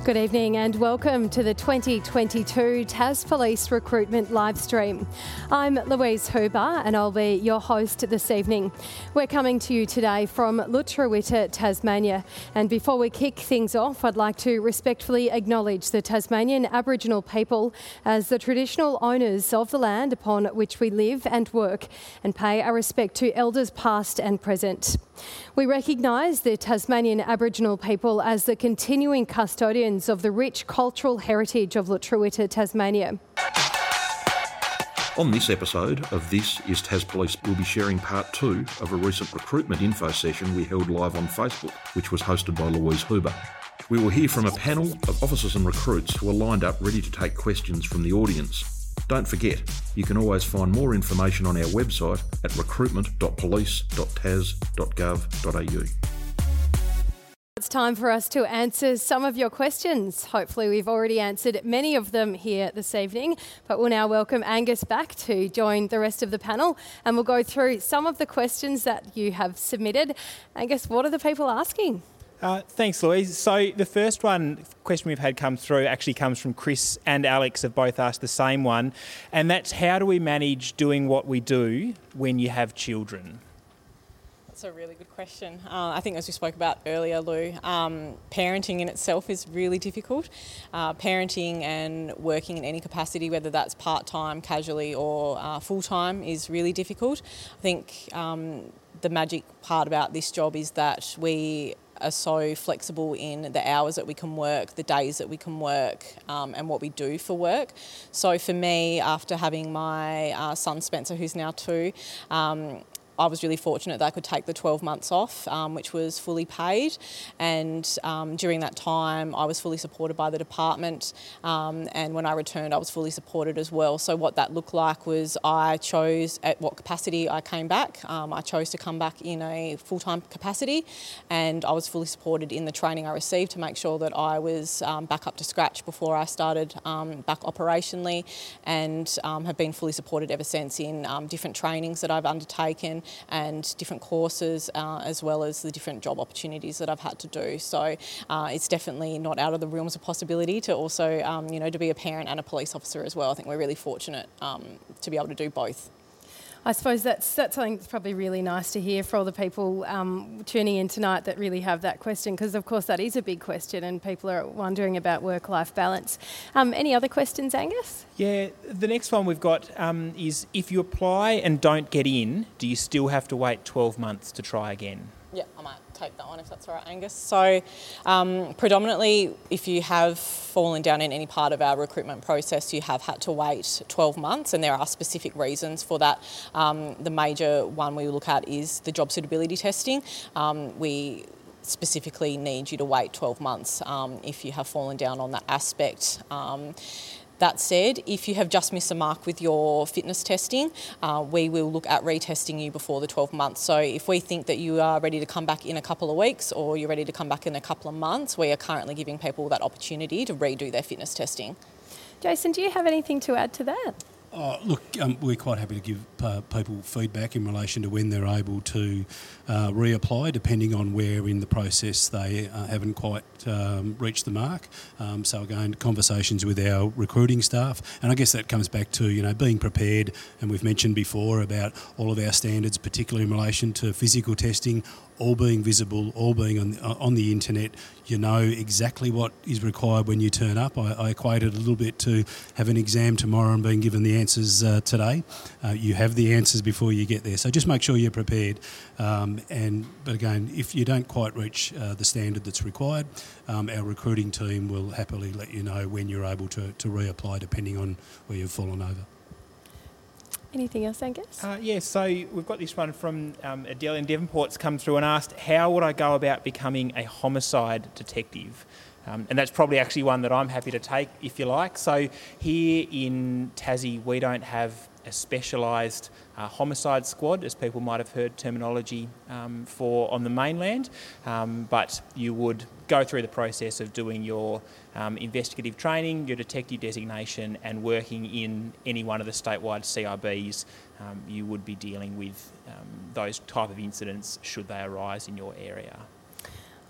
Good evening and welcome to the 2022 Tas Police Recruitment Livestream. I'm Louise Huber and I'll be your host this evening. We're coming to you today from Lutruwita, Tasmania. And before we kick things off, I'd like to respectfully acknowledge the Tasmanian Aboriginal people as the traditional owners of the land upon which we live and work, and pay our respect to elders past and present. We recognise the Tasmanian Aboriginal people as the continuing custodians of the rich cultural heritage of Lutruwita, Tasmania. On this episode of This is Tas Police, we'll be sharing part 2 of a recent recruitment info session we held live on Facebook, which was hosted by Louise Huber. We will hear from a panel of officers and recruits who are lined up ready to take questions from the audience. Don't forget, you can always find more information on our website at recruitment.police.tas.gov.au. It's time for us to answer some of your questions. Hopefully we've already answered many of them here this evening, but we'll now welcome Angus back to join the rest of the panel, and we'll go through some of the questions that you have submitted. Angus, what are the people asking? Thanks, Louise. So the first question we've had come through actually comes from Chris and Alex, have both asked the same one, and that's how do we manage doing what we do when you have children? That's a really good question. I think as we spoke about earlier, Lou, parenting in itself is really difficult. Parenting and working in any capacity, whether that's part-time, casually or full-time, is really difficult. I think the magic part about this job is that we are so flexible in the hours that we can work, the days that we can work, and what we do for work. So for me, after having my son Spencer, who's now 2, I was really fortunate that I could take the 12 months off, which was fully paid, and during that time I was fully supported by the department, and when I returned I was fully supported as well. So what that looked like was I chose at what capacity I came back. I chose to come back in a full-time capacity, and I was fully supported in the training I received to make sure that I was back up to scratch before I started back operationally, and have been fully supported ever since in different trainings that I've undertaken and different courses, as well as the different job opportunities that I've had to do. So it's definitely not out of the realms of possibility to also, to be a parent and a police officer as well. I think we're really fortunate to be able to do both. I suppose that's something that's probably really nice to hear for all the people tuning in tonight that really have that question, because of course that is a big question and people are wondering about work-life balance. Any other questions, Angus? Yeah, the next one we've got is, if you apply and don't get in, do you still have to wait 12 months to try again? Yeah, I might take that one if that's all right, Angus. So predominantly, if you have fallen down in any part of our recruitment process, you have had to wait 12 months, and there are specific reasons for that. The major one we look at is the job suitability testing. We specifically need you to wait 12 months if you have fallen down on that aspect. That said, if you have just missed the mark with your fitness testing, we will look at retesting you before the 12 months. So if we think that you are ready to come back in a couple of weeks or you're ready to come back in a couple of months, we are currently giving people that opportunity to redo their fitness testing. Jason, do you have anything to add to that? We're quite happy to give people feedback in relation to when they're able to reapply, depending on where in the process they haven't quite reached the mark. So again, conversations with our recruiting staff, and I guess that comes back to being prepared. And we've mentioned before about all of our standards, particularly in relation to physical testing, all being visible, all being on the internet. You know exactly what is required when you turn up. I equate it a little bit to have an exam tomorrow and being given the answers today. You have the answers before you get there. So just make sure you're prepared. But again, if you don't quite reach the standard that's required, our recruiting team will happily let you know when you're able to reapply, depending on where you've fallen over. Anything else, Angus? So we've got this one from Adele in Devonport's come through and asked, how would I go about becoming a homicide detective? And that's probably actually one that I'm happy to take, if you like. So here in Tassie, we don't have a specialised homicide squad, as people might have heard terminology for on the mainland, but you would go through the process of doing your investigative training, your detective designation, and working in any one of the statewide CIBs. You would be dealing with those type of incidents should they arise in your area.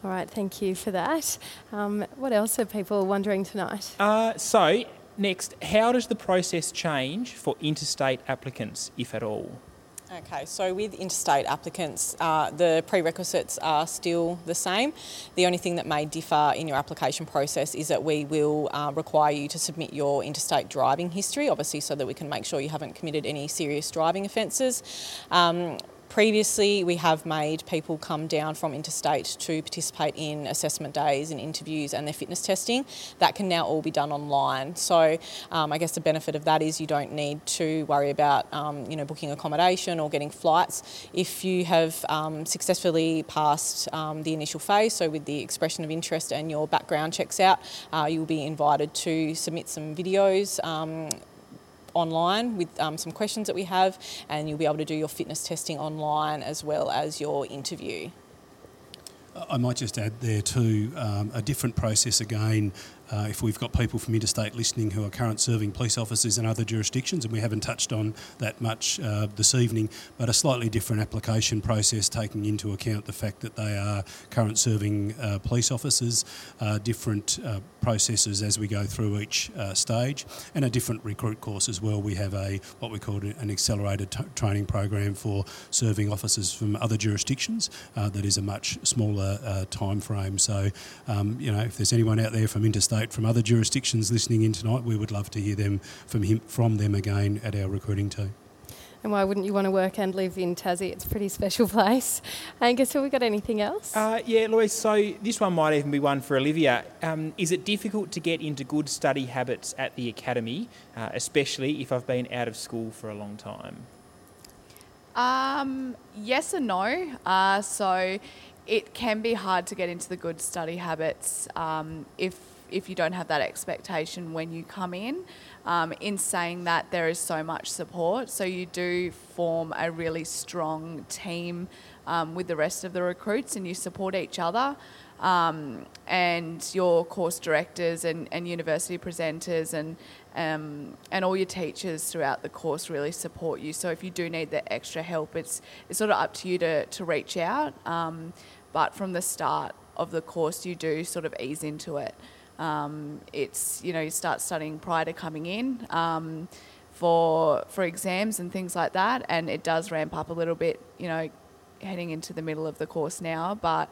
All right, thank you for that. What else are people wondering tonight? So, next, how does the process change for interstate applicants, if at all? Okay, so with interstate applicants, the prerequisites are still the same. The only thing that may differ in your application process is that we will require you to submit your interstate driving history, obviously so that we can make sure you haven't committed any serious driving offences. Previously, we have made people come down from interstate to participate in assessment days and interviews and their fitness testing. That can now all be done online. So I guess the benefit of that is you don't need to worry about booking accommodation or getting flights. If you have successfully passed the initial phase, so with the expression of interest and your background checks out, you'll be invited to submit some videos online with some questions that we have, and you'll be able to do your fitness testing online as well as your interview. I might just add there too, a different process again. If we've got people from interstate listening who are current serving police officers in other jurisdictions, and we haven't touched on that much this evening, but a slightly different application process taking into account the fact that they are current serving police officers, different processes as we go through each stage, and a different recruit course as well. We have what we call an accelerated training program for serving officers from other jurisdictions that is a much smaller time frame. So, if there's anyone out there from interstate, from other jurisdictions listening in tonight, we would love to hear them from them again at our recruiting team. And why wouldn't you want to work and live in Tassie? It's a pretty special place. Angus, have we got anything else? Yeah, Louise, so this one might even be one for Olivia. Is it difficult to get into good study habits at the academy, especially if I've been out of school for a long time? Yes and no. So it can be hard to get into the good study habits if you don't have that expectation when you come in. In saying that, there is so much support. So you do form a really strong team with the rest of the recruits, and you support each other. And your course directors and university presenters and all your teachers throughout the course really support you. So if you do need the extra help, it's sort of up to you to reach out. But from the start of the course, you do sort of ease into it. You start studying prior to coming in for exams and things like that, and it does ramp up a little bit, heading into the middle of the course now. But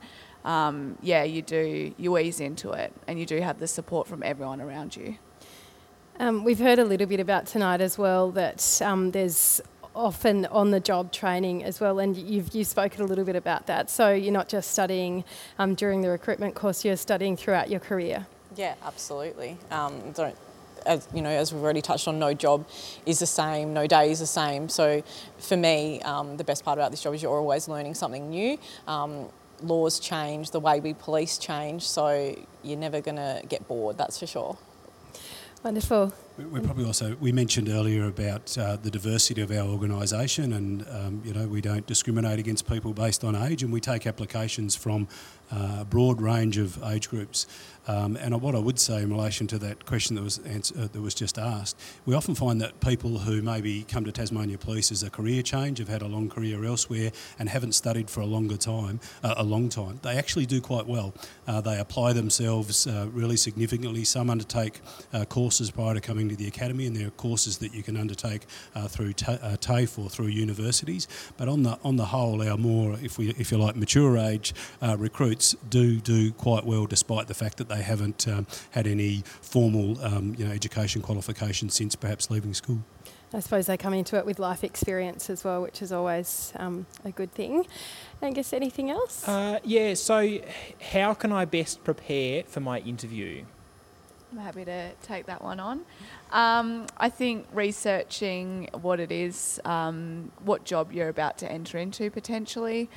you ease into it, and you do have the support from everyone around you. We've heard a little bit about tonight as well that there's often on-the-job training as well, and you've spoken a little bit about that. So you're not just studying during the recruitment course, you're studying throughout your career. Yeah, absolutely. As we've already touched on, no job is the same, no day is the same. So for me, the best part about this job is you're always learning something new. Laws change, the way we police change, so you're never going to get bored, that's for sure. Wonderful. We mentioned earlier about the diversity of our organisation, and we don't discriminate against people based on age, and we take applications from a broad range of age groups. And what I would say in relation to that question that was just asked, we often find that people who maybe come to Tasmania Police as a career change, have had a long career elsewhere and haven't studied for a long time, they actually do quite well. They apply themselves really significantly. Some undertake courses prior to coming to the academy, and there are courses that you can undertake through TAFE or through universities. But on the whole, our more, if you like, mature age recruits do quite well, despite the fact that they haven't had any formal education qualification since perhaps leaving school. I suppose they come into it with life experience as well, which is always a good thing. Angus, anything else? So how can I best prepare for my interview? I'm happy to take that one on. I think researching what it is, what job you're about to enter into potentially.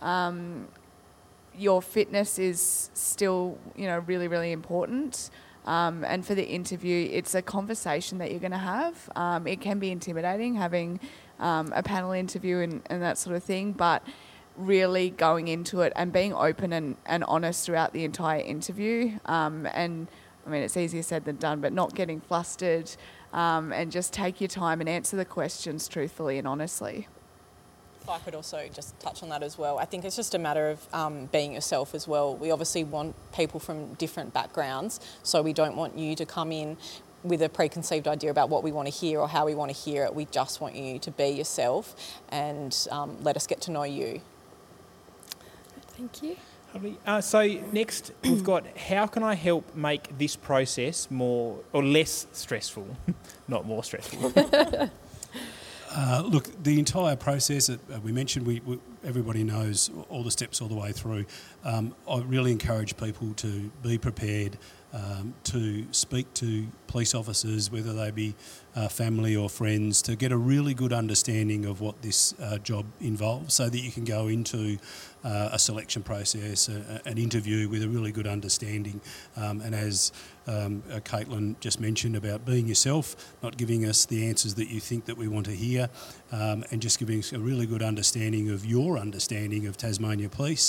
Your fitness is still, really, really important. And for the interview, it's a conversation that you're going to have. It can be intimidating having a panel interview and that sort of thing, but really going into it and being open and honest throughout the entire interview. And I mean, it's easier said than done, but not getting flustered and just take your time and answer the questions truthfully and honestly. If I could also just touch on that as well. I think it's just a matter of being yourself as well. We obviously want people from different backgrounds, so we don't want you to come in with a preconceived idea about what we want to hear or how we want to hear it. We just want you to be yourself and let us get to know you. Thank you. So next we've got, how can I help make this process more or less stressful, not more stressful? Look, the entire process, we mentioned, everybody knows all the steps all the way through. I really encourage people to be prepared to speak to police officers, whether they be family or friends, to get a really good understanding of what this job involves, so that you can go into a selection process, an interview with a really good understanding. And as Caitlin just mentioned about being yourself, not giving us the answers that you think that we want to hear, and just giving us a really good understanding of your understanding of Tasmania Police.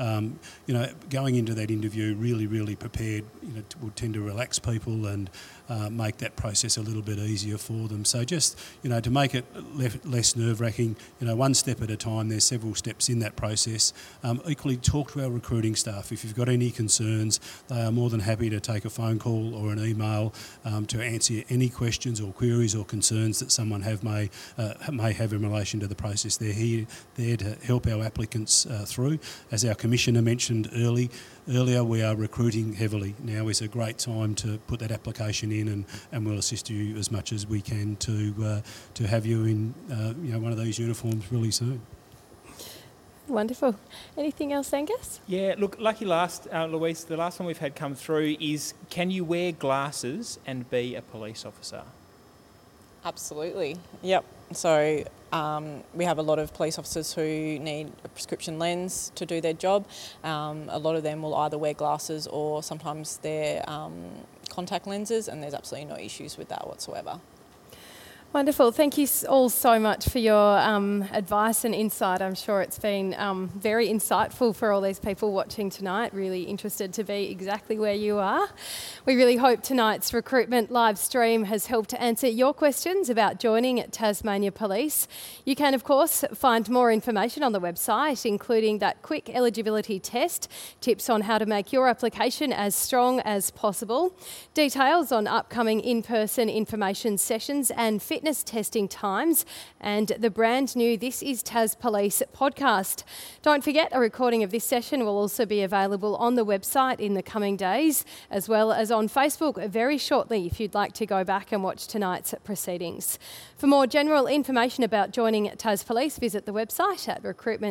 Going into that interview really prepared, will tend to relax people and make that process a little bit easier for them. So just, to make it less nerve-wracking, one step at a time. There's several steps in that process. Equally, talk to our recruiting staff. If you've got any concerns, they are more than happy to take a phone call or an email to answer any questions or queries or concerns that someone may have in relation to the process. They're there to help our applicants through. As our Commissioner mentioned earlier, we are recruiting heavily. Now is a great time to put that application in, and we'll assist you as much as we can to have you in one of these uniforms really soon. Wonderful. Anything else, Angus? Yeah, look, lucky last, Louise, the last one we've had come through is, can you wear glasses and be a police officer? Absolutely. Yep. So we have a lot of police officers who need a prescription lens to do their job. A lot of them will either wear glasses or sometimes they're contact lenses, and there's absolutely no issues with that whatsoever. Wonderful. Thank you all so much for your advice and insight. I'm sure it's been very insightful for all these people watching tonight, really interested to be exactly where you are. We really hope tonight's recruitment live stream has helped to answer your questions about joining Tasmania Police. You can, of course, find more information on the website, including that quick eligibility test, tips on how to make your application as strong as possible, details on upcoming in-person information sessions and fitness testing times, and the brand new This Is Tas Police podcast. Don't forget, a recording of this session will also be available on the website in the coming days, as well as on Facebook very shortly if you'd like to go back and watch tonight's proceedings. For more general information about joining Tas Police, visit the website at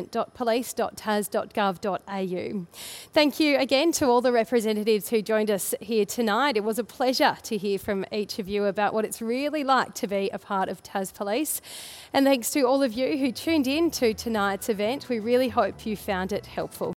recruitment.police.tas.gov.au. Thank you again to all the representatives who joined us here tonight. It was a pleasure to hear from each of you about what it's really like to be a part of Tas Police. And thanks to all of you who tuned in to tonight's event. We really hope you found it helpful.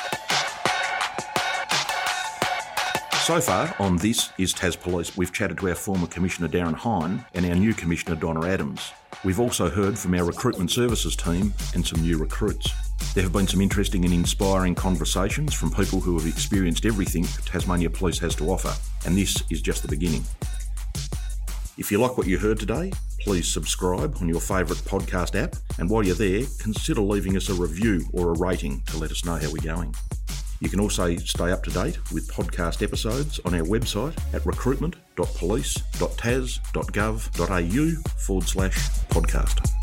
So far on This Is Tas Police, we've chatted to our former Commissioner Darren Hine and our new Commissioner Donna Adams. We've also heard from our recruitment services team and some new recruits. There have been some interesting and inspiring conversations from people who have experienced everything Tasmania Police has to offer, and this is just the beginning. If you like what you heard today, please subscribe on your favourite podcast app, and while you're there, consider leaving us a review or a rating to let us know how we're going. You can also stay up to date with podcast episodes on our website at recruitment.police.tas.gov.au/podcast.